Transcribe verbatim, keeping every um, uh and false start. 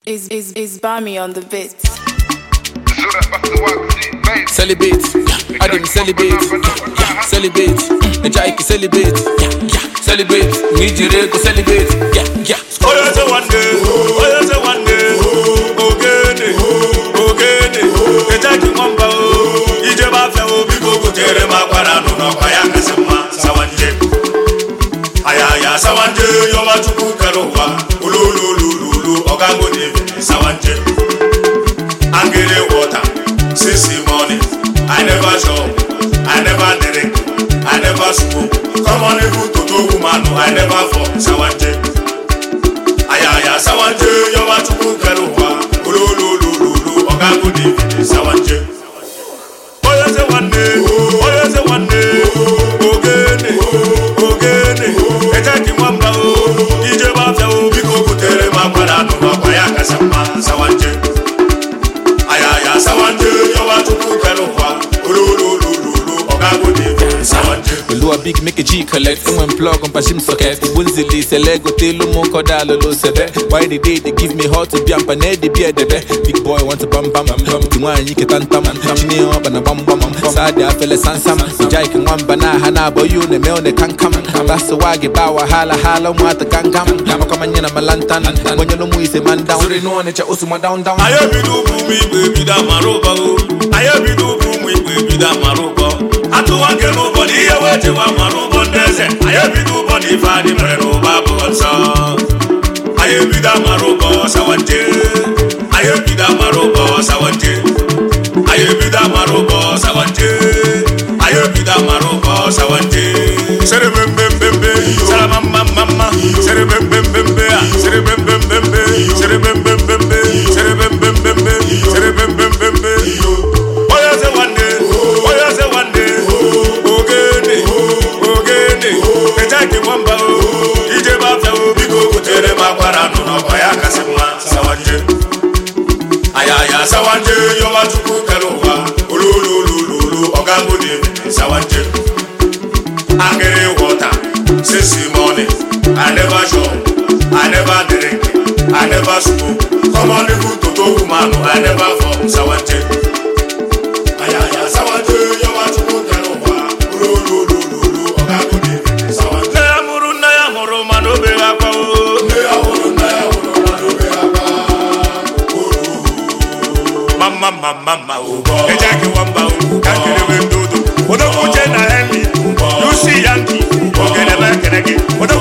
Is is is Bami on the beat? Celebrate, I didn't celebrate. Yeah, celebrate, the Jaiki celebrate. Yeah, yeah, celebrate. Need you to celebrate. Yeah, yeah. Oh, you say one day, oh, you say one day. Okay, okay, the Jaiki Mamba, Ijeba Feo, Bigo, Tere Maquara, no, Kayaka Sama, Sawanje. Ayaya, Sawanje, Yomatuku Karowa, Ululu, Ogango, Sawanje. Angele water, sissy morning. I never show, I never drink, I never smoke. Come on, you to do woman, I never fall. Sawanje, ayaya, Sawanje, you want to cook a rowa, Ululu, Ogango, Sawanje. Oh, you say one day, oh, you say one day, okay, okay, Ejaki Mwamba, Ijeba Feo, Biko, Tere Maquara, no, Kayaka Sama, Sawanje. Ayaya, Sawanje, you want to cook a rowa, Ululu, Ogango, Sawanje. Lua big make a G collect, someone plug on Pashim socket. Bunzili, Selego, Telu, Mokodalo, Sebe. Why the day they give me hot to be up and Eddie beer the big boy want to bam bam bam. Tiwan, you can tam and chini up and a bam bam. Sadia, fella Sansam, Jaik and one banana, Hana, boy, you, the mail, they can't come. That's the waggy bower, hala, hala, what the can come. I'm coming in a malantan, and when you know is a man down, so they know on it, Usuma down down. I have you do me, baby, that Maroba. I have you do me, baby, that Maroba. I don't want to nobody away to a Maroba desert. I have you do body for the Maroba. I have you that Maroba, Sawante. I have you that Maroba, Sawante. I have you that Maroba, Sawante. I have you that Maroba, Sawante. Serebem bem bem bem, Salamam mama, Serebem bem bem bem, Serebem bem bem bem, Serebem bem bem bem, Serebem bem bem bem, Serebem bem bem bem. Oh, you say one day, oh, you say one day, okay, okay, the Jaiki Mwamba, Ijeba Feo, Bigo, Tere Maquara, no, Kayaka Sama, Sawanje. Ayaya, Sawanje, you want to cook a rowa, Ululu, Ogango, Sawanje. Angele water, sissy morning. I never show, I never drink, I never smoke. Come on, you to do woman, I never fall. Sawanje. Ayaya, Sawanje, you want to cook a rowa, Ululu, Ogango, Sawanje. Naya muru, naya muru, mano be apa o. Naya muru, naya muru, mano be apa. Mama, mama, mama, oh. Ejaki Mwamba, Kankere Wendodo. Odo kuje na hemi, you see Yankee. Okay, never can I get.